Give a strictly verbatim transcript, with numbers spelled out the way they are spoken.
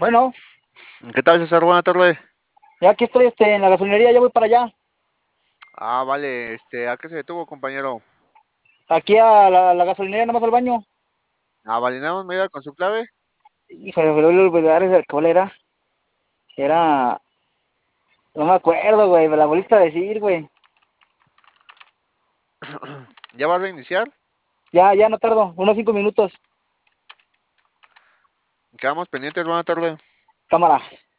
Bueno, ¿Qué tal, César? Buena tarde. ya aquí estoy este, en la gasolinería, ya voy para allá. Ah, vale, este, ¿a qué se detuvo, compañero? Aquí a la, la gasolinería, nada más al baño. Ah, vale, nada más me iba con su clave. Híjole, me voy a olvidar ese- cuál era. Era, no me acuerdo, güey, me la volviste a decir, güey. ¿Ya va a reiniciar? Ya, ya no tardo, unos cinco minutos. Quedamos pendientes, buena tarde. Cámara.